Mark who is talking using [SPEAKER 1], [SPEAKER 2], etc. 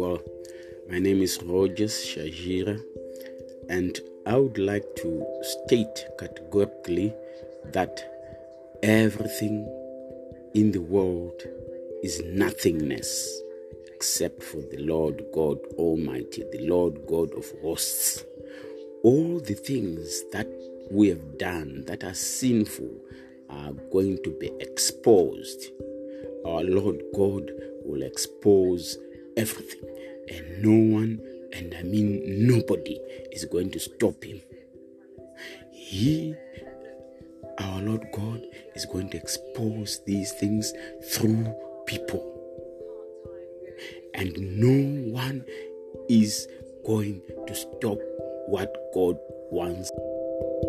[SPEAKER 1] Well, my name is Rogers Shajira, and I would like to state categorically that everything in the world is nothingness except for the Lord God Almighty, the Lord God of hosts. All the things that we have done that are sinful are going to be exposed. Our Lord God will expose everything, and no one, and I mean nobody, is going to stop him. Our Lord God, is going to expose these things through people, and no one is going to stop what God wants.